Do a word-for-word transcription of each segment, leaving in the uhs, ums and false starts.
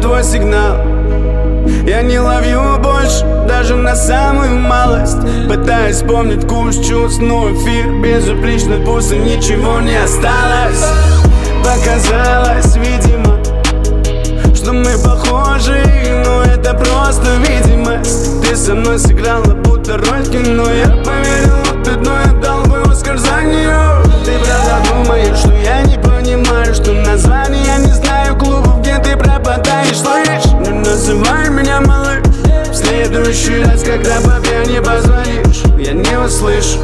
твой сигнал. Я не ловлю больше, даже на самую малость. Пытаюсь вспомнить вкус чувств, но эфир безупречно пусто, ничего не осталось. Показалось, видимо, что мы похожи, но это просто видимость. Ты со мной сыграла будто роль в кино. Я поверил в ответ, но я дал бы Оскар за нее. Ты правда думаешь, что я не понимаю, что название я не знаю клубов, где ты пропадаешь, слышь? Не называй меня малыш. В следующий раз, когда папе не позвонишь, я не услышу.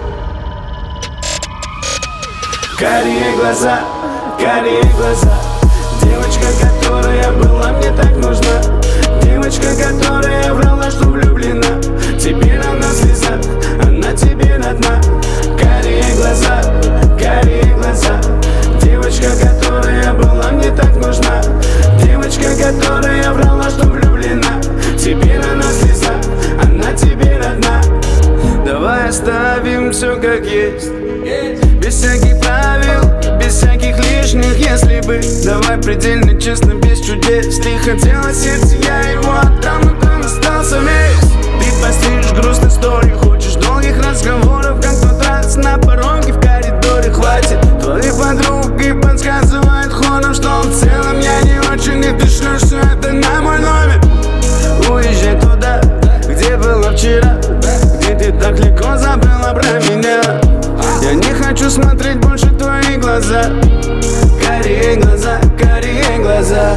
Карие глаза, карие глаза. Девочка, которая была мне так нужна. Девочка, которая врала, что влюблена. Теперь она слеза, она тебе родна. Карие глаза, карие глаза. Девочка, которая была мне так нужна. Девочка, которая врала, что влюблена. Теперь она слеза, она тебе родна. Давай оставим все как есть, без всяких правил, без всяких лишних если бы. Давай предельно честно, без чудес. Ты хотела сердце, я его отдал, но там остался весь. Ты постишь грустные истории, хочешь долгих разговоров, как в тот раз на пороге в коридоре. Хватит твоих подруг и подсказывает ходом, что в целом я не очень, и ты шлешь все это на мой номер. Уезжай туда, где было вчера, где ты так легко забыла про меня. Я не хочу смотреть больше в твои глаза. Карие глаза, карие глаза.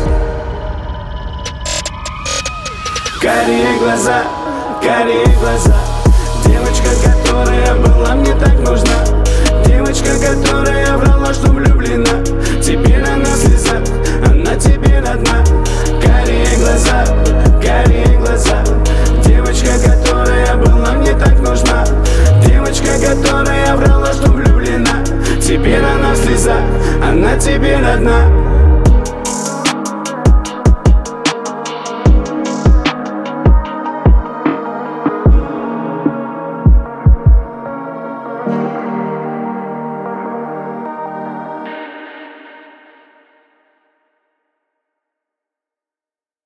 Карие глаза, карие глаза. Девочка, которая была мне так нужна. Девочка, которая врала, что влюблена. Теперь она слеза, она тебе родна. Карие глаза, карие глаза. Девочка, которая была мне так нужна. Девочка, которая врала, что влюблена. Теперь она слеза, она тебе родна.